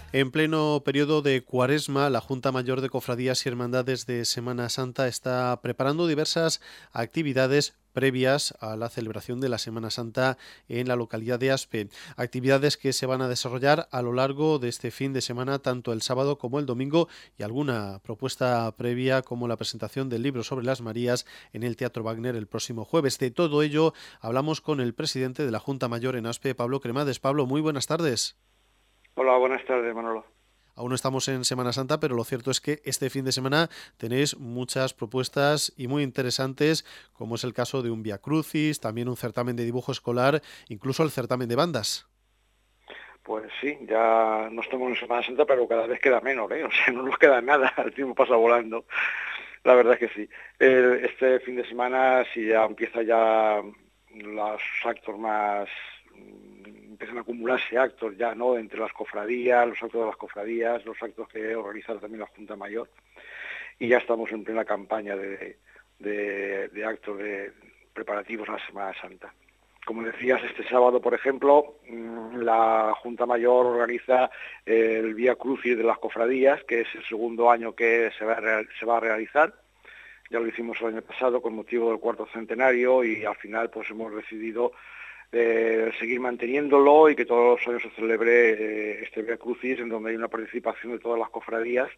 En pleno periodo de Cuaresma, la Junta Mayor de Cofradías y Hermandades de Semana Santa está preparando diversas actividades previas a la celebración de la Semana Santa en la localidad de Aspe. Actividades que se van a desarrollar a lo largo de este fin de semana, tanto el sábado como el domingo, y alguna propuesta previa como la presentación del libro sobre las Marías en el Teatro Wagner el próximo jueves. De todo ello hablamos con el presidente de la Junta Mayor en Aspe, Pablo Cremades. Pablo, muy buenas tardes. Hola, buenas tardes, Manolo. Aún no estamos en Semana Santa, pero lo cierto es que este fin de semana tenéis muchas propuestas y muy interesantes, como es el caso de un Vía Crucis, también un certamen de dibujo escolar, incluso el certamen de bandas. Pues sí, ya no estamos en Semana Santa, pero cada vez queda menos, ¿eh? O sea, no nos queda nada, el tiempo pasa volando. La verdad es que sí. Este fin de semana, si ya empieza ya los actos más, empiezan a acumularse actos ya, ¿no? Entre las cofradías, los actos de las cofradías, los actos que organiza también la Junta Mayor. Y ya estamos en plena campaña de actos de preparativos a la Semana Santa. Como decías, este sábado, por ejemplo, la Junta Mayor organiza el Vía Crucis de las Cofradías, que es el segundo año que se va a realizar. Ya lo hicimos el año pasado con motivo del cuarto centenario y al final pues hemos decidido seguir manteniéndolo y que todos los años se celebre este Vía Crucis, en donde hay una participación de todas las cofradías.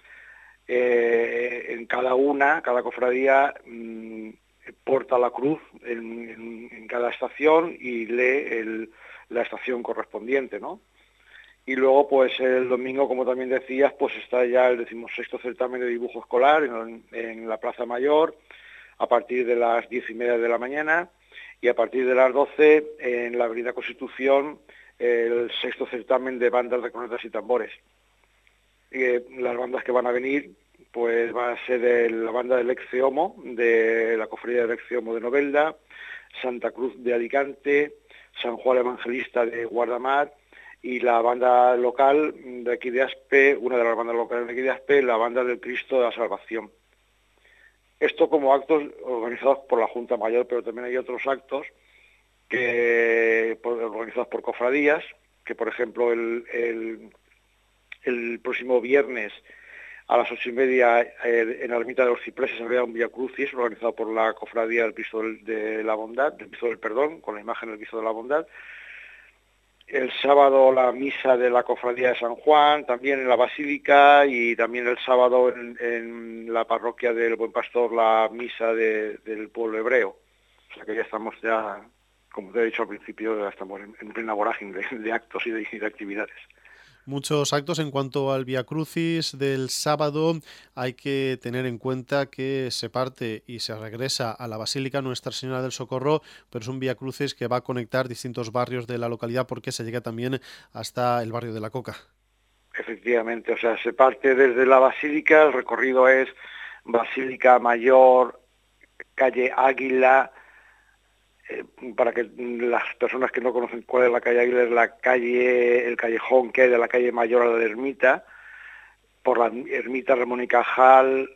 En cada cofradía porta la cruz en cada estación y lee la estación correspondiente, ¿no? Y luego, pues el domingo, como también decías, pues está ya el 16º certamen de dibujo escolar en la Plaza Mayor, a partir de las 10:30 de la mañana, y a partir de las 12 en la Avenida Constitución, el sexto certamen de bandas de cornetas y tambores. Las bandas que van a venir pues va a ser la banda del Ex Homo, de la cofradía del Ex Homo de Novelda, Santa Cruz de Alicante, San Juan Evangelista de Guardamar y la banda local de aquí de Aspe, una de las bandas locales de aquí de Aspe, la banda del Cristo de la Salvación. Esto como actos organizados por la Junta Mayor, pero también hay otros actos organizados por cofradías, que por ejemplo el próximo viernes a las 8:30 en la ermita de los Cipreses habría un Vía Crucis organizado por la Cofradía del Cristo de la Bondad, del Cristo del Perdón, con la imagen del Cristo de la Bondad. El sábado la misa de la Cofradía de San Juan, también en la Basílica, y también el sábado en la parroquia del Buen Pastor la misa del pueblo hebreo. O sea que ya estamos como te he dicho al principio, ya estamos en plena vorágine de actos y de actividades. Muchos actos. En cuanto al Vía Crucis del sábado, hay que tener en cuenta que se parte y se regresa a la Basílica Nuestra Señora del Socorro, pero es un Vía Crucis que va a conectar distintos barrios de la localidad porque se llega también hasta el barrio de La Coca. Efectivamente, o sea, se parte desde la Basílica, el recorrido es Basílica Mayor, calle Águila, para que las personas que no conocen cuál es la calle Águila, es el callejón que hay de la calle Mayor a la Ermita, por la Ermita Ramón y Cajal,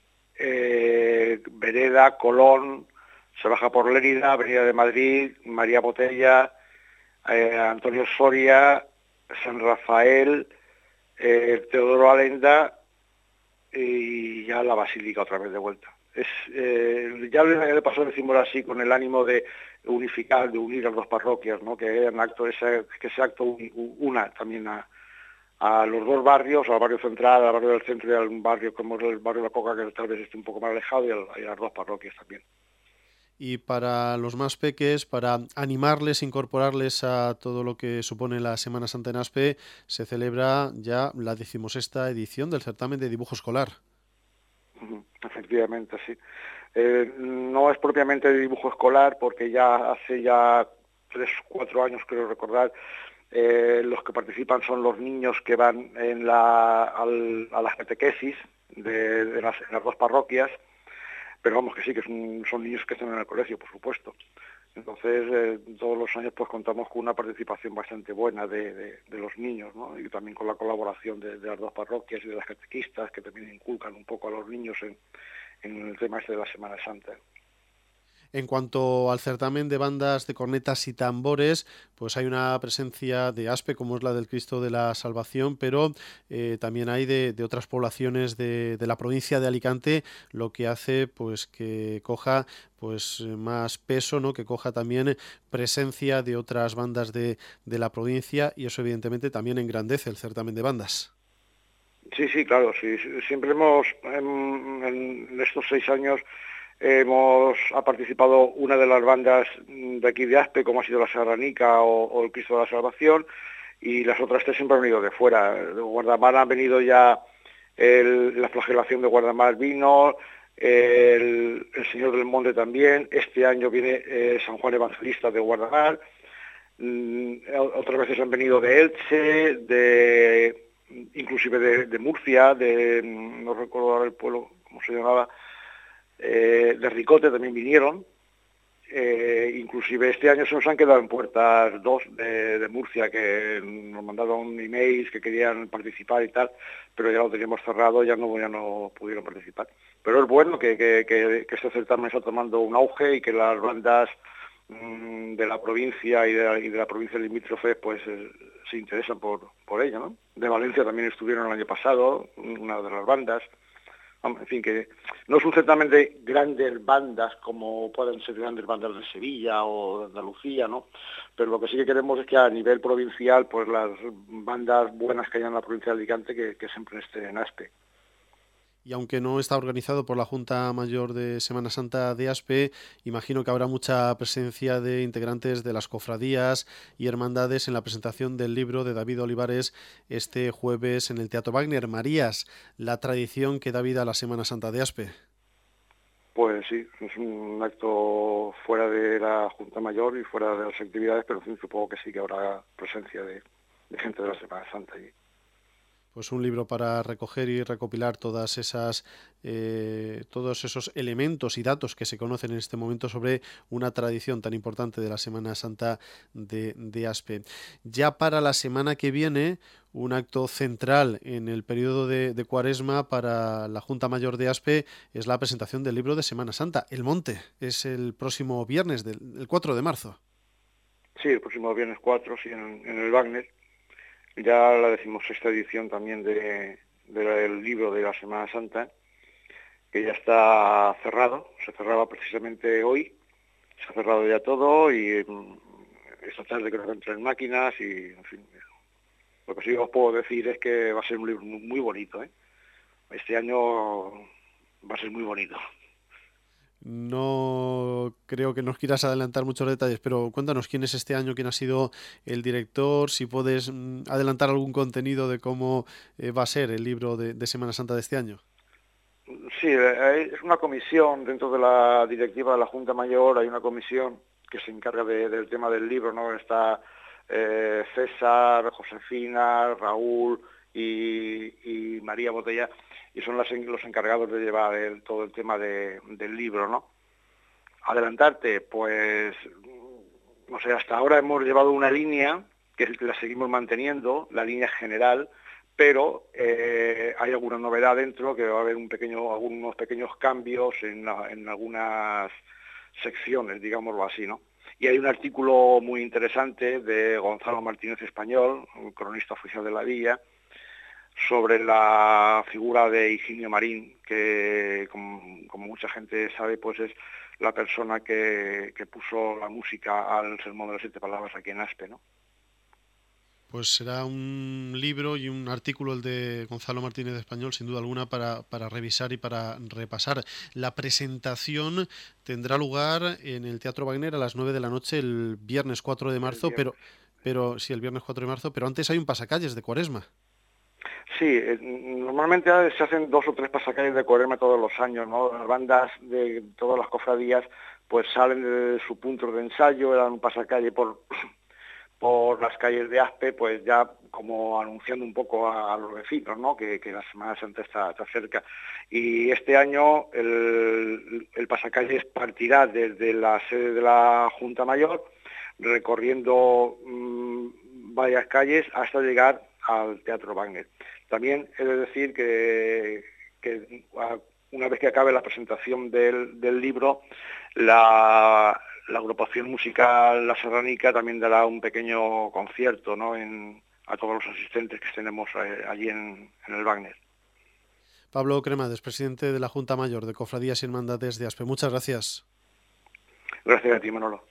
Vereda, Colón, se baja por Lérida, Avenida de Madrid, María Botella, Antonio Soria, San Rafael, Teodoro Alenda y ya la Basílica otra vez de vuelta. Ya el año pasado lo hicimos así con el ánimo de unificar, de unir las dos parroquias, ¿no? Que ese acto una también a los dos barrios, al barrio central, al barrio del centro y al barrio como es el barrio de La Coca, que tal vez esté un poco más alejado, y a las dos parroquias también. Y para los más peques, para animarles, incorporarles a todo lo que supone la Semana Santa en Aspe, se celebra ya la 16ª edición del certamen de dibujo escolar. Efectivamente, sí. No es propiamente de dibujo escolar, porque ya hace ya 3 o 4 años, creo recordar, los que participan son los niños que van a las catequesis en las dos parroquias, pero vamos que sí, que son niños que están en el colegio, por supuesto. Entonces, todos los años pues contamos con una participación bastante buena de los niños, ¿no? Y también con la colaboración de las dos parroquias y de las catequistas, que también inculcan un poco a los niños en el tema este de la Semana Santa. En cuanto al certamen de bandas de cornetas y tambores, pues hay una presencia de Aspe, como es la del Cristo de la Salvación, pero también hay de otras poblaciones de la provincia de Alicante, lo que hace pues que coja pues más peso, ¿no? Que coja también presencia de otras bandas de la provincia, y eso evidentemente también engrandece el certamen de bandas. Sí, sí, claro, sí, siempre hemos, en estos 6 años, ha participado una de las bandas de aquí de Aspe, como ha sido la Serranica o el Cristo de la Salvación, y las otras tres siempre han venido de fuera. De Guardamar han venido ya, la flagelación de Guardamar vino, el Señor del Monte también, este año viene San Juan Evangelista de Guardamar, otras veces han venido de Elche, inclusive de Murcia, no recuerdo ahora el pueblo, cómo se llamaba, de Ricote también vinieron. Inclusive este año se nos han quedado en puertas dos de Murcia, que nos mandaron emails que querían participar y tal, pero ya lo teníamos cerrado, ya no pudieron participar. Pero es bueno que este certamen está tomando un auge y que las bandas de la provincia y de la provincia limítrofe pues se interesan por ella, ¿no? De Valencia también estuvieron el año pasado, una de las bandas. En fin, que no es un certamen de grandes bandas como pueden ser grandes bandas de Sevilla o de Andalucía, ¿no? Pero lo que sí que queremos es que a nivel provincial, pues las bandas buenas que hay en la provincia de Alicante, que siempre estén en Aspe. Y aunque no está organizado por la Junta Mayor de Semana Santa de Aspe, imagino que habrá mucha presencia de integrantes de las cofradías y hermandades en la presentación del libro de David Olivares este jueves en el Teatro Wagner. Marías, la tradición que da vida a la Semana Santa de Aspe. Pues sí, es un acto fuera de la Junta Mayor y fuera de las actividades, pero en fin, supongo que sí que habrá presencia de gente de la Semana Santa allí. Pues un libro para recoger y recopilar todos esos elementos y datos que se conocen en este momento sobre una tradición tan importante de la Semana Santa de Aspe. Ya para la semana que viene, un acto central en el periodo de Cuaresma para la Junta Mayor de Aspe es la presentación del libro de Semana Santa, El Monte. Es el próximo viernes, el 4 de marzo. Sí, el próximo viernes 4, sí, en el Wagner. Ya la 16ª edición también del libro de la Semana Santa, que ya está cerrado, se cerraba precisamente hoy, se ha cerrado ya todo y esta tarde creo que entran máquinas y, en fin, lo que sí os puedo decir es que va a ser un libro muy bonito, ¿eh? Este año va a ser muy bonito. No creo que nos quieras adelantar muchos detalles, pero cuéntanos quién es este año, quién ha sido el director, si puedes adelantar algún contenido de cómo va a ser el libro de Semana Santa de este año. Sí, es una comisión dentro de la directiva de la Junta Mayor, hay una comisión que se encarga del tema del libro, ¿no? Está César, Josefina, Raúl y María Botella, y son los encargados de llevar todo el tema del libro, ¿no? Adelantarte, pues, no sé, hasta ahora hemos llevado una línea que la seguimos manteniendo, la línea general, pero hay alguna novedad dentro, que va a haber algunos pequeños cambios en algunas secciones, digámoslo así, ¿no? Y hay un artículo muy interesante de Gonzalo Martínez Español, un cronista oficial de la Villa, sobre la figura de Higinio Marín, que como mucha gente sabe, pues es la persona que puso la música al Sermón de las Siete Palabras aquí en Aspe, ¿no? Pues será un libro y un artículo el de Gonzalo Martínez Español, sin duda alguna, para revisar y para repasar. La presentación tendrá lugar en el Teatro Wagner a las 9 de la noche el viernes 4 de El marzo, viernes. pero sí, el viernes 4 de marzo, pero antes hay un pasacalles de Cuaresma. Sí, normalmente se hacen 2 o 3 pasacalles de Cuaresma todos los años, ¿no? Las bandas de todas las cofradías pues salen de su punto de ensayo, dan un pasacalle por las calles de Aspe, pues ya como anunciando un poco a los vecinos, ¿no? Que la Semana Santa está cerca. Y este año el pasacalles partirá desde la sede de la Junta Mayor, recorriendo varias calles hasta llegar al Teatro Wagner. También he de decir que una vez que acabe la presentación del libro, la agrupación musical La Serranica también dará un pequeño concierto, ¿no?, a todos los asistentes que tenemos allí en el Wagner. Pablo Cremades, presidente de la Junta Mayor de Cofradías y Hermandades de Aspe. Muchas gracias. Gracias a ti, Manolo.